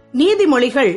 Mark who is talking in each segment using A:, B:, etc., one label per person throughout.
A: நீதிமொழிகள்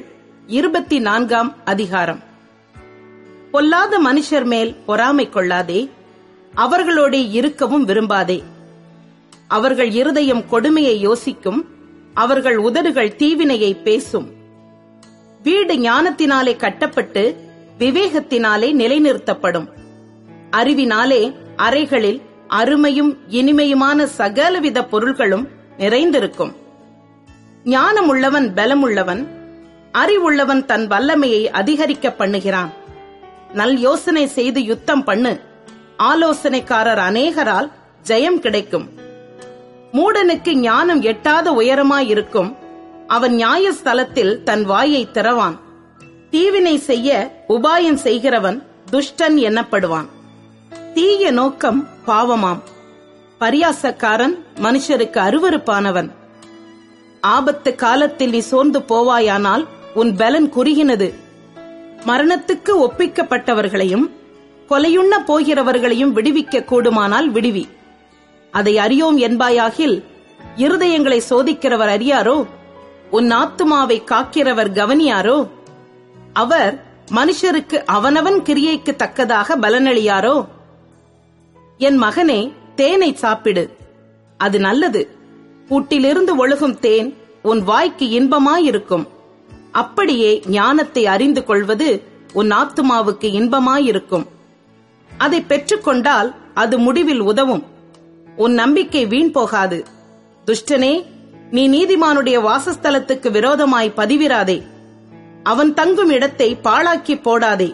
A: 24 அதிகாரம். பொல்லாத மனுஷர் மேல் பொறாமை கொள்ளாதே, அவர்களோடே இருக்கவும் விரும்பாதே. அவர்கள் இருதயம் கொடுமையை யோசிக்கும், அவர்கள் உதடுகள் தீவினையை பேசும். வீடு ஞானத்தினாலே கட்டப்பட்டு விவேகத்தினாலே நிலைநிறுத்தப்படும். அறிவினாலே அறைகளில் அருமையும் இனிமையுமான சகலவித பொருள்களும் நிறைந்திருக்கும். ஞானமுள்ளவன் பலமுள்ளவன், அறிவுள்ளவன் தன் வல்லமையை அதிகரிக்க பண்ணுகிறான். நல் யோசனை செய்து யுத்தம் பண்ணு, ஆலோசனைக்காரர் அநேகரால் ஜெயம் கிடைக்கும். மூடனுக்கு ஞானம் எட்டாத உயரமாயிருக்கும், அவன் நியாயஸ்தலத்தில் தன் வாயை திறவான். தீவினை செய்ய உபாயம் செய்கிறவன் துஷ்டன் எண்ணப்படுவான். தீய நோக்கம் பாவமாம், பரியாசக்காரன் மனுஷருக்கு அருவருப்பானவன். ஆபத்து காலத்தில் நீ சோர்ந்து போவாயானால் உன் பலன் குறுகினது. மரணத்துக்கு ஒப்பிக்கப்பட்டவர்களையும் கொலையுண்ண போகிறவர்களையும் விடுவிக்க கூடுமானால் விடுவி. அதை அறியோம் என்பாயாகில் இருதயங்களை சோதிக்கிறவர் அறியாரோ? உன் ஆத்துமாவை காக்கிறவர் கவனியாரோ? அவர் மனுஷருக்கு அவனவன் கிரியைக்கு தக்கதாக பலனளியாரோ? என் மகனே, தேனை சாப்பிடு, அது நல்லது. கூட்டிலிருந்து ஒழுகும் தேன் உன் வாய்க்கு இன்பமாயிருக்கும். அப்படியே ஞானத்தை அறிந்து கொள்வது உன் ஆத்துமாவுக்கு இன்பமாயிருக்கும். அதை பெற்றுக்கொண்டால் அது முடிவில் உதவும். உன் நம்பிக்கை வீண் போகாது. துஷ்டனே, நீ நீதிமானுடைய வாசஸ்தலத்துக்கு விரோதமாய் பதிவிராதே. அவன் தங்கும் இடத்தை பாழாக்கி போடாதே.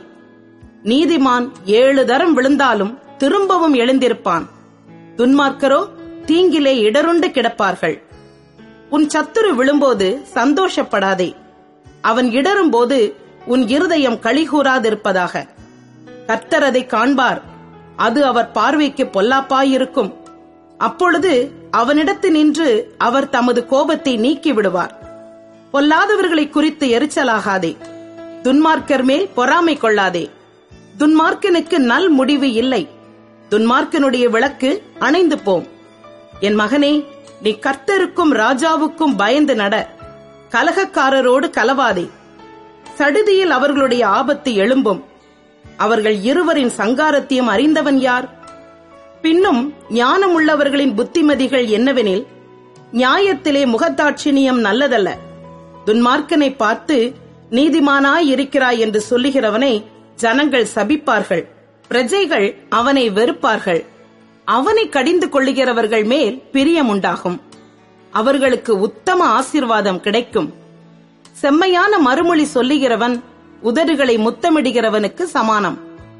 A: நீதிமான் 7 தரம் விழுந்தாலும் திரும்பவும் எழுந்திருப்பான். துன்மார்க்கரோ தீங்கிலே இடருண்டு கிடப்பார்கள். உன் சத்துரு விழும்போது சந்தோஷப்படாதே. அவன் இடரும்போது உன் இருதயம் களிகூராதிருப்பதாக. கர்த்தர் அதை காண்பார், அது அவர் பார்வைக்கு பொல்லாப்பாயிருக்கும். அப்பொழுது அவனிடத்து நின்று அவர் தமது கோபத்தை நீக்கி விடுவார். பொல்லாதவர்களை குறித்து எரிச்சலாகாதே, துன்மார்க்கர் மேல் பொறாமை கொள்ளாதே. துன்மார்க்கனுக்கு நல் முடிவு இல்லை, துன்மார்க்கனுடைய விளக்கு அணைந்து போம். என் மகனே, நீ கர்த்தருக்கும் ராஜாவுக்கும் பயந்து நட. கலகக்காரரோடு கலவாதே. சடுதியில் அவர்களுடைய ஆபத்து எழும்பும். அவர்கள் இருவரின் சங்காரத்தையும் அறிந்தவன் யார்? பின்னும் ஞானமுள்ளவர்களின் புத்திமதிகள் என்னவெனில், நியாயத்திலே முகதாட்சிணியம் நல்லதல்ல. துன்மார்க்கனை பார்த்து நீதிமானாய் இருக்கிறாய் என்று சொல்லுகிறவனை ஜனங்கள் சபிப்பார்கள், பிரஜைகள் அவனை வெறுப்பார்கள். அவனை கடிந்து கொள்ளுகிறவர்கள் மேல் பிரியம் உண்டாகும், அவர்களுக்கு உத்தம ஆசீர்வாதம் கிடைக்கும். செம்மையான மறுமொழி சொல்லுகிறவன் உதடுகளை முத்தமிடுகிறவனுக்கு சமானம்.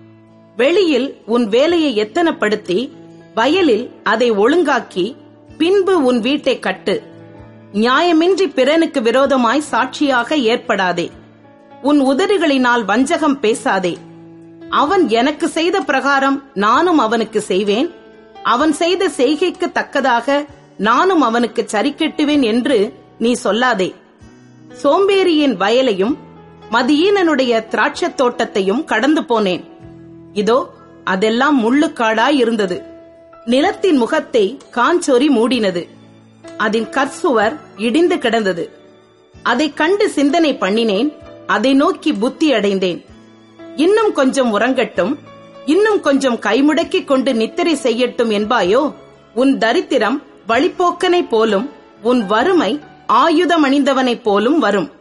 A: வெளியில் உன் வேலையை எத்தனப்படுத்தி வயலில் அதை ஒழுங்காக்கி பின்பு உன் வீட்டை கட்டு. நியாயமின்றி பிறனுக்கு விரோதமாய் சாட்சியாக ஏற்படாதே. உன் உதடுகளினால் வஞ்சகம் பேசாதே. அவன் எனக்கு செய்த பிரகாரம் நானும் அவனுக்கு செய்வேன், அவன் செய்த செய்கைக்கு தக்கதாக நானும் அவனுக்கு சரிக்கட்டுவேன் என்று நீ சொல்லாதே. சோம்பேறியின் வயலையும் மதியீனனுடைய திராட்சத் தோட்டத்தையும் கடந்து போனேன். இதோ அதெல்லாம் முள்ளுக்காடாய் இருந்தது. நிலத்தின் முகத்தை காஞ்சொறி மூடினது. அதன் கற்சுவர் இடிந்து கிடந்தது. அதை கண்டு சிந்தனை பண்ணினேன், அதை நோக்கி புத்தி அடைந்தேன். இன்னும் கொஞ்சம் உறங்கட்டும், இன்னும் கொஞ்சம் கைமுடக்கிக் கொண்டு நித்திரை செய்யட்டும் என்பாயோ? உன் தரித்திரம் வழிப்போக்கனை போலும், உன் வறுமை ஆயுதமணிந்தவனைப் போலும் வரும்.